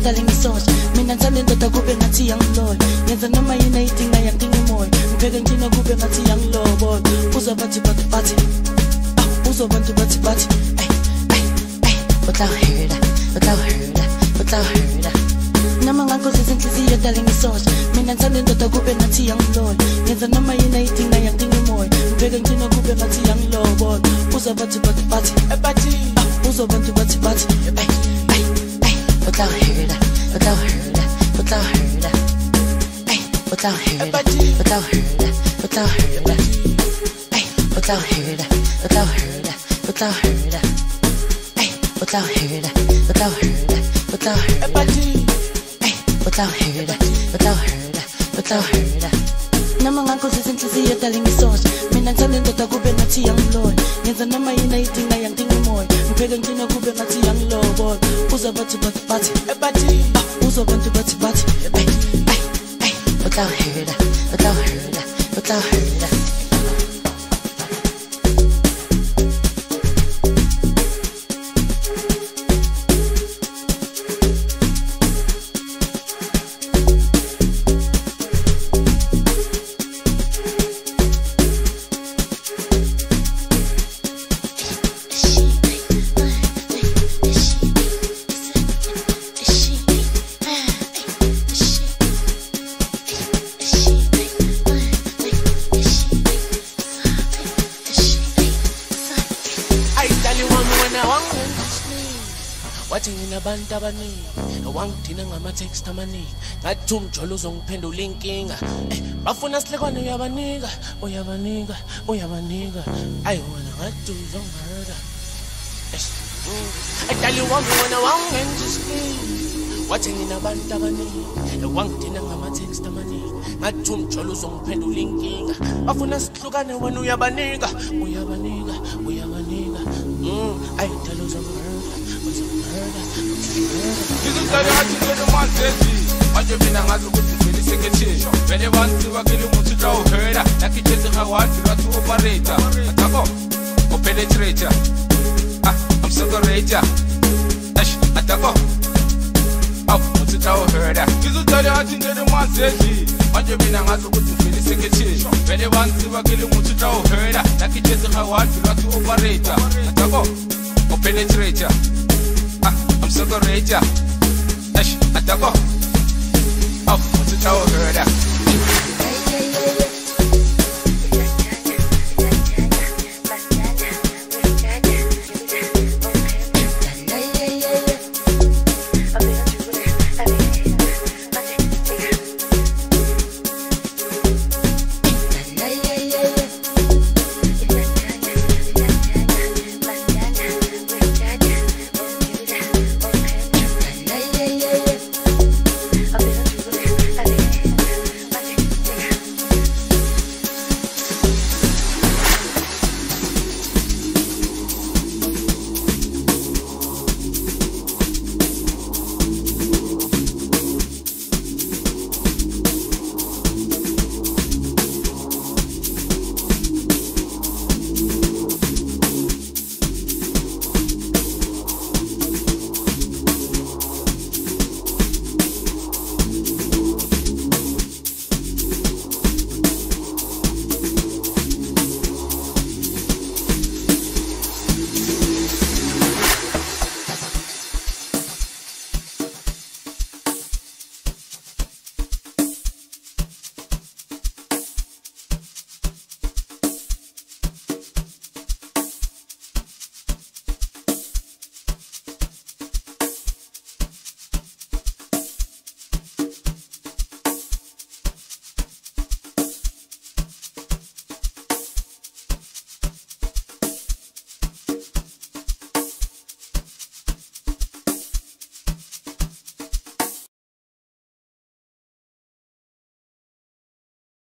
darling isoja mina ngithanda indoda kube ngathi young yenza noma yini ayidinga yangidinga imoya ngibheke ngina kube ngathi young boy uzobathi bathi uzobantu bathi without her Nama ngakho sezinhliziyo darling isoja mina ngithanda indoda kube ngathi young yenza noma yini ayidinga yangidinga imoya ngibheke ngina kube ngathi young boy uzobathi bathi uzobantu bathi without her Nama ngakho sezinhliziyo darling isoja mina ngithanda indoda kube ngathi young yenza noma yini ayidinga yangidinga imoya ngibheke ngina kube ngathi young boy uzobathi uzobantu bathi without her Abantu abaningi wangidina ngama-text amaningi ngathi umjolo uzongiphendula inkinga bafuna sihlekwane uyabanika ayiwona ngathi uzongihurta ayidali wami wena wangenza isipili wathi nginabantu abaningi wangidina ngama-text amaningi ngathi umjolo uzongiphendula inkinga bafuna sihlukane wena uyabanika ayidali uzongihurta Ngizumhlala ngathi ngene manje manje mina ngazi ukuthi vele sekethe vele bantu bakele umuntu trawuhera nakithethe ngawathi lwathi operator atako openetrator I'm separator atako umuntu trawuhera ngizumhlala ngathi ngene manje mina ngazi ukuthi vele sekethe vele bantu bakele umuntu trawuhera nakithethe ngawathi lwathi operator atako openetrator I'm so great, yeah. Atako. What's it all heard?